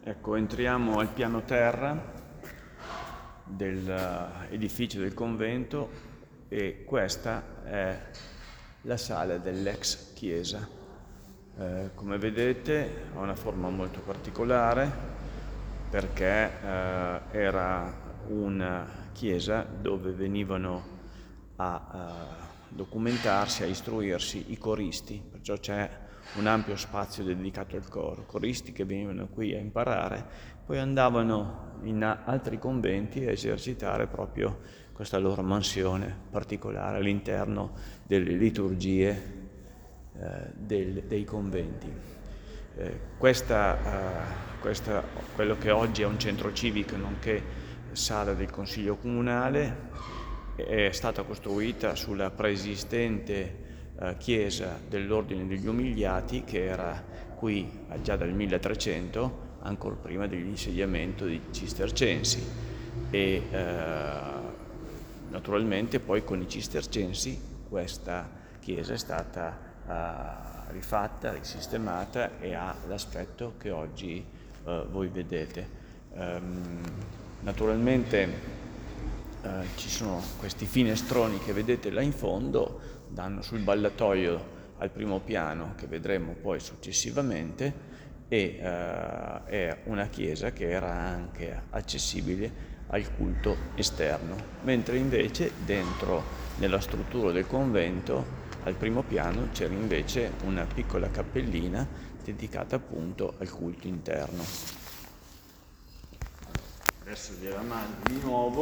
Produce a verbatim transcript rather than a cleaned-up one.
Ecco, entriamo al piano terra dell'edificio del convento e questa è la sala dell'ex chiesa. Eh, come vedete ha una forma molto particolare perché eh, era una chiesa dove venivano a eh, documentarsi, a istruirsi i coristi, perciò c'è un ampio spazio dedicato al coro, coristi che venivano qui a imparare, poi andavano in altri conventi a esercitare proprio questa loro mansione particolare all'interno delle liturgie eh, del, dei conventi. Eh, questa, eh, questa, quello che oggi è un centro civico nonché sala del Consiglio Comunale è stata costruita sulla preesistente eh, chiesa dell'Ordine degli Umiliati, che era qui già dal milletrecento, ancora prima dell'insediamento dei Cistercensi, e eh, naturalmente poi con i Cistercensi questa chiesa è stata eh, rifatta, risistemata e ha l'aspetto che oggi eh, voi vedete. Um, naturalmente eh, ci sono questi finestroni che vedete là in fondo, danno sul ballatoio al primo piano che vedremo poi successivamente, e eh, è una chiesa che era anche accessibile al culto esterno, mentre invece dentro nella struttura del convento al primo piano c'era invece una piccola cappellina dedicata appunto al culto interno. Adesso vi avanti di nuovo.